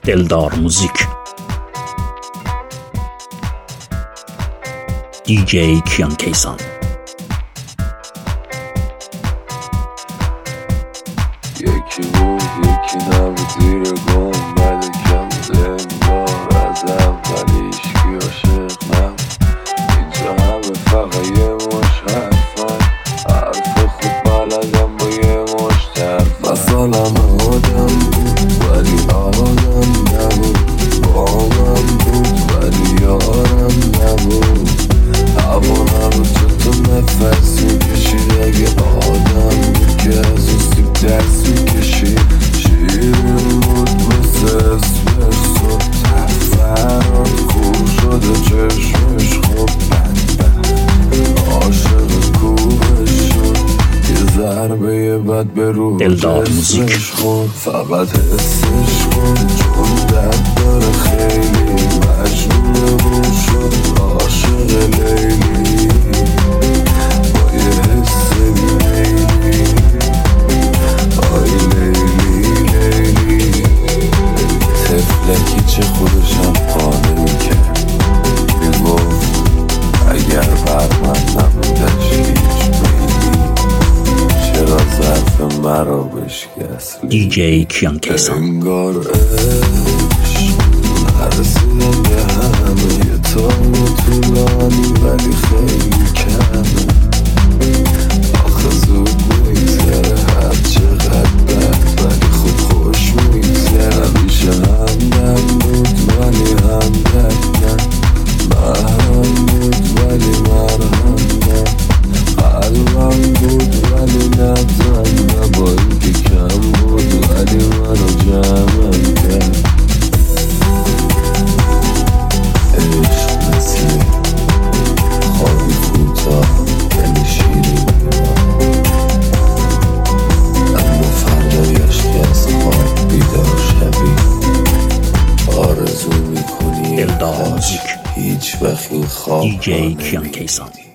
دلدار موزیک DJ کیان کیسان. یکی بود یکی نبود زیر گم ملکم زنگار از اولیش کی عاشق نبود اینجا همه فقط یه مش حرفن حرف خوب بلدم با یه مش طرفن مثالم آدم بود ولی آدم نبود بامم بود ولی یارم نبود هوا نبود چون تو نفس میکشید اگه آدم بود که از اون سیب دست میکشید شیرین بود مثل اسپرسو تفرات کور شده چشمش خوب عاشق کوبش شد یه ضربه بد به روح جسمش خورد فقط حسش کن چون درد داره خیلی مجنون رو شد عاشق لیلی با یه حس بیمیلی آی لیلی لیلی تفلکی چه خودشم قانه میکرد میگفت اگر بر من نبودش هیچ میلی چرا ظرف مرا بشکست DJ کیان کیسان. انگار عشق نرسیدم به همه یه تایم طولانی ولی خیلی کمه آخه زود میگذره هر چقدر بد ولی خوب خوش میگذره همیشه همدم بود ولی همدم نه محرم بود ولی مرهم نه قلبم بود ولی نبزم نه با اینکه کم بود ولی منو جمعم کرد عشق مثل خوابی کوتاه ولی شیرین اما فردایش که از خواب بیدار شوی آرزو میکنی دلدار موزیک هیچ وقت این خواب DJ کیان کیسان.